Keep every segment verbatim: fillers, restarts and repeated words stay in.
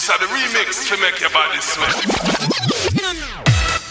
It's a the remix to make your body sweat.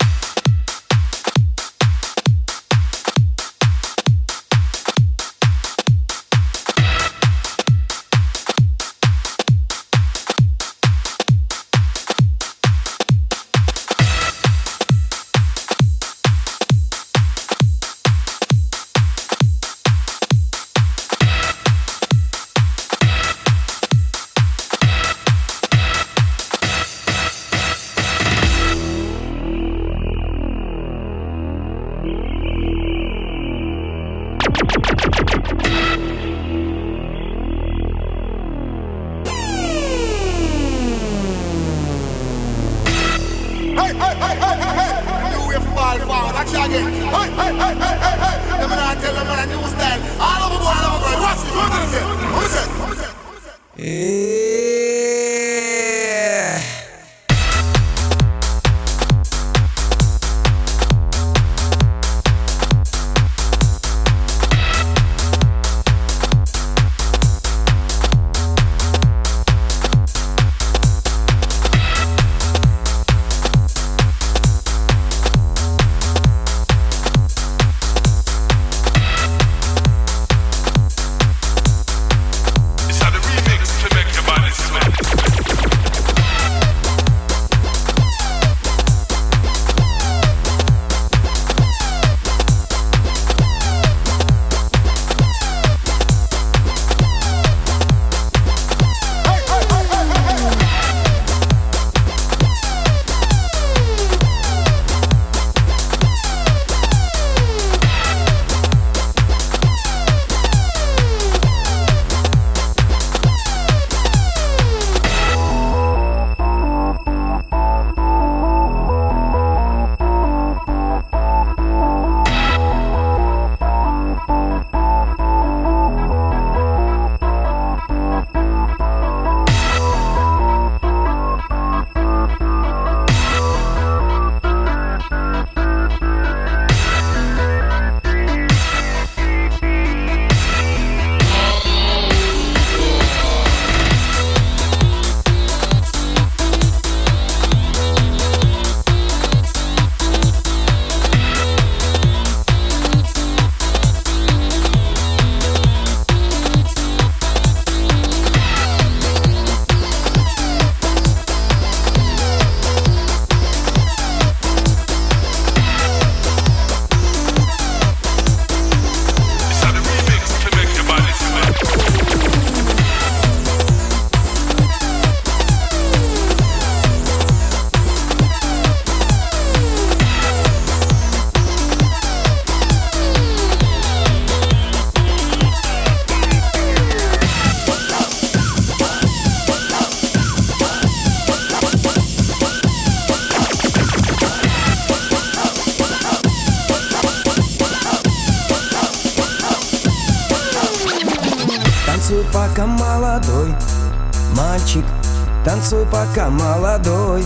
Пока молодой мальчик, танцуй пока молодой.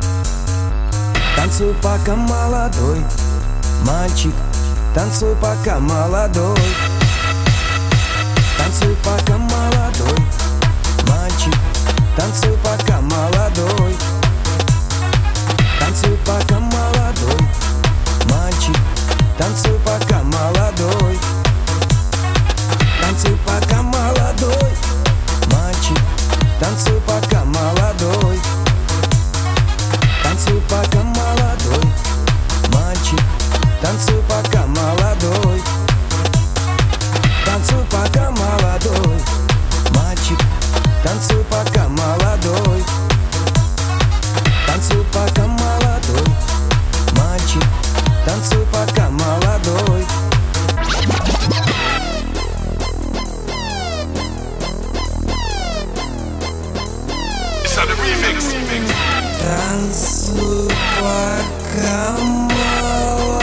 Танцуй пока молодой мальчик, танцуй пока молодой. Танцуй пока молодой мальчик, танцуй пока молодой. Танцуй пока молодой мальчик, танцуй пока молодой. Танцуй пока молодой мальчик, танцуй пока молодой. Танцуй пока молодой мальчик, танцуй пока молодой. Танцуй пока молодой мальчик, танцуй пока молодой. Танцуй пока молодой мальчик, танцуй пока молодой. Remix. Танцуй пока молодой.